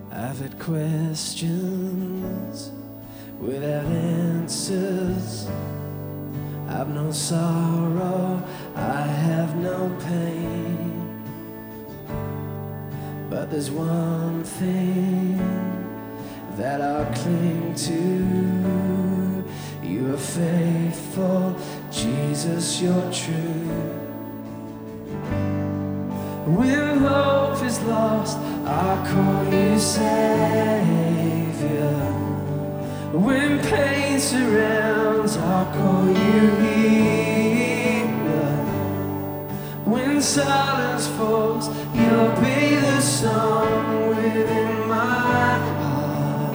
I've had questions without answers. I've no sorrow, I have no pain. But there's one thing that I'll cling to. You are faithful, Jesus, you're true. When hope is lost, I'll call you Savior. When pain surrounds, I'll call you healer. When silence falls, you'll be the song within my heart.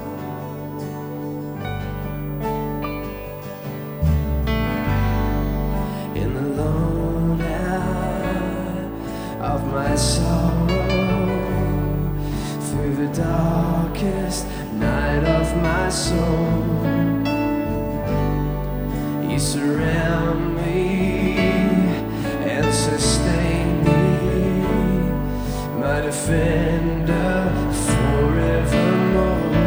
In the lone hour of my sorrow, through the darkest night of my soul, you surround me and sustain me, my defender forevermore.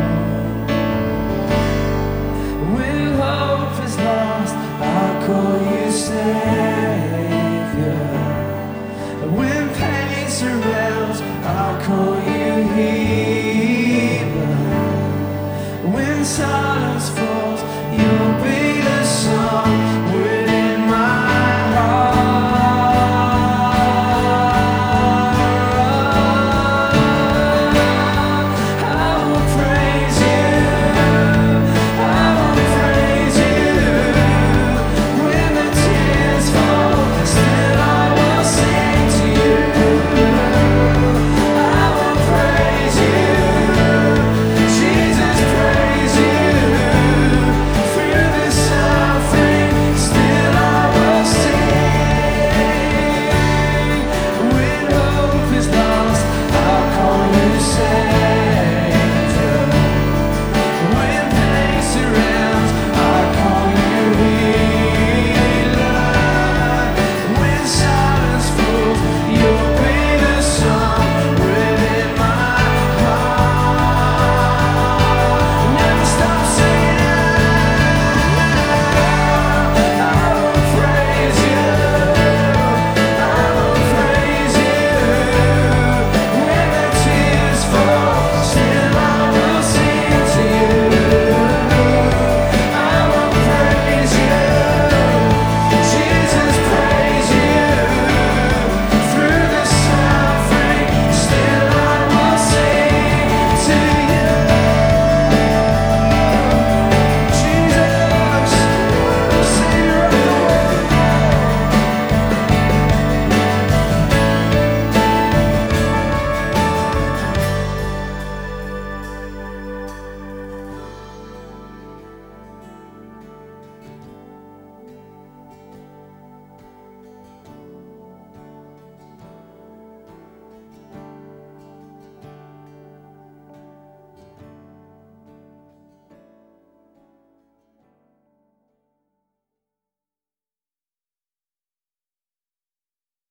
When hope is lost, I'll call you Savior. When pain surrounds, I'll call you healer. When silence falls, you'll be the song